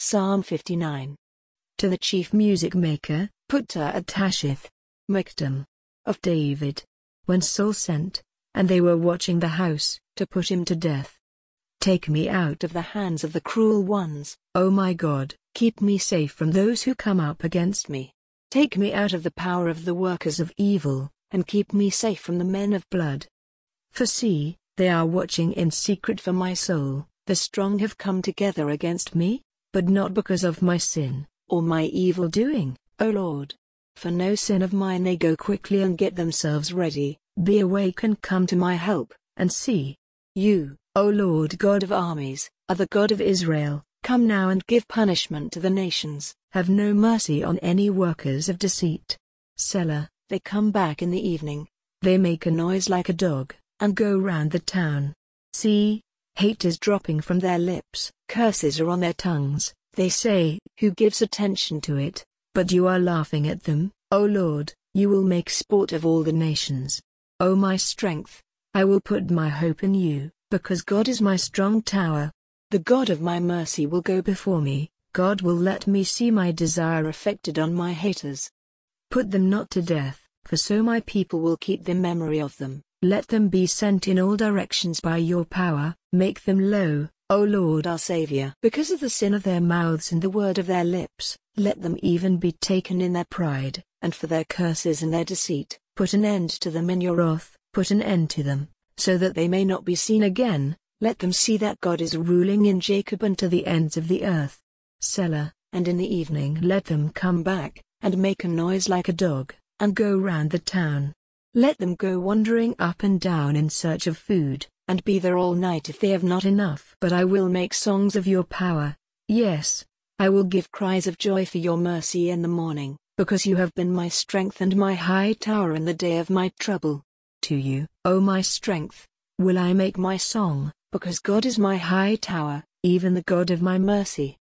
Psalm 59. To the chief music maker, Putta at Tashith, Miktam, of David, when Saul sent, and they were watching the house, to put him to death. Take me out of the hands of the cruel ones, O my God, keep me safe from those who come up against me. Take me out of the power of the workers of evil, and keep me safe from the men of blood. For see, they are watching in secret for my soul, the strong have come together against me, but not because of my sin, or my evil doing, O Lord. For no sin of mine they go quickly and get themselves ready. Be awake and come to my help, and see. You, O Lord God of armies, are the God of Israel. Come now and give punishment to the nations. Have no mercy on any workers of deceit. Selah. They come back in the evening. They make a noise like a dog, and go round the town. See, hate is dropping from their lips. Curses are on their tongues. They say, who gives attention to it? But you are laughing at them, O Lord. You will make sport of all the nations. O my strength, I will put my hope in you, because God is my strong tower. The God of my mercy will go before me. God will let me see my desire effected on my haters. Put them not to death, for so my people will keep the memory of them. Let them be sent in all directions by your power. Make them low, O Lord our Savior. Because of the sin of their mouths and the word of their lips, let them even be taken in their pride, and for their curses and their deceit. Put an end to them in your wrath, put an end to them, so that they may not be seen again. Let them see that God is ruling in Jacob and to the ends of the earth. Selah. And in the evening let them come back, and make a noise like a dog, and go round the town. Let them go wandering up and down in search of food, and be there all night if they have not enough. But I will make songs of your power. Yes, I will give cries of joy for your mercy in the morning, because you have been my strength and my high tower in the day of my trouble. To you, O my strength, will I make my song, because God is my high tower, even the God of my mercy.